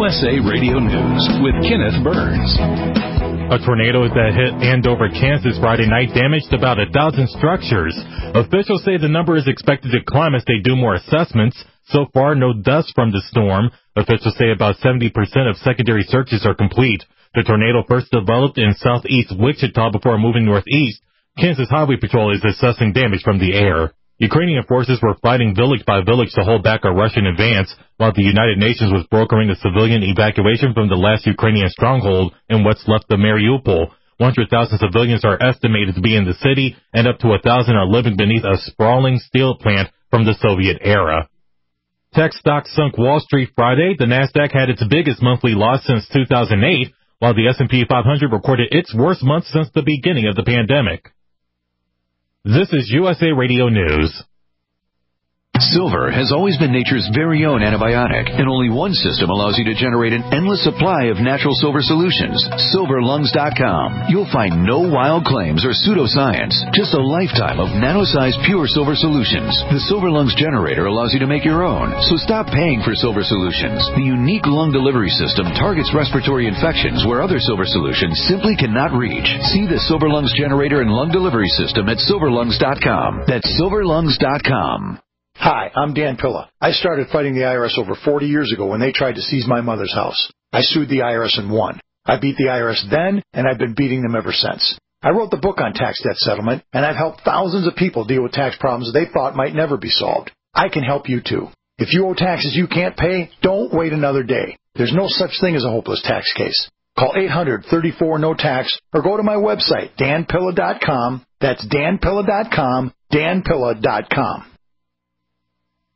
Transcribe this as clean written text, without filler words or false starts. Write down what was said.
USA Radio News with Kenneth Burns. A tornado that hit Andover, Kansas Friday night damaged about 1,000 structures. Officials say the number is expected to climb as they do more assessments. So far, no dust from the storm. Officials say about 70% of secondary searches are complete. The tornado first developed in southeast Wichita before moving northeast. Kansas Highway Patrol is assessing damage from the air. Ukrainian forces were fighting village by village to hold back a Russian advance, while the United Nations was brokering a civilian evacuation from the last Ukrainian stronghold in what's left of Mariupol. 100,000 civilians are estimated to be in the city, and up to 1,000 are living beneath a sprawling steel plant from the Soviet era. Tech stocks sunk Wall Street Friday. The Nasdaq had its biggest monthly loss since 2008, while the S&P 500 recorded its worst month since the beginning of the pandemic. This is USA Radio News. Silver has always been nature's very own antibiotic, and only one system allows you to generate an endless supply of natural silver solutions. SilverLungs.com. You'll find no wild claims or pseudoscience, just a lifetime of nano-sized pure silver solutions. The Silver Lungs generator allows you to make your own, so stop paying for silver solutions. The unique lung delivery system targets respiratory infections where other silver solutions simply cannot reach. See the Silver Lungs generator and lung delivery system at SilverLungs.com. That's SilverLungs.com. Hi, I'm Dan Pilla. I started fighting the IRS over 40 years ago when they tried to seize my mother's house. I sued the IRS and won. I beat the IRS then, and I've been beating them ever since. I wrote the book on tax debt settlement, and I've helped thousands of people deal with tax problems they thought might never be solved. I can help you too. If you owe taxes you can't pay, don't wait another day. There's no such thing as a hopeless tax case. Call 800-34-NO-TAX or go to my website, danpilla.com. That's danpilla.com, danpilla.com.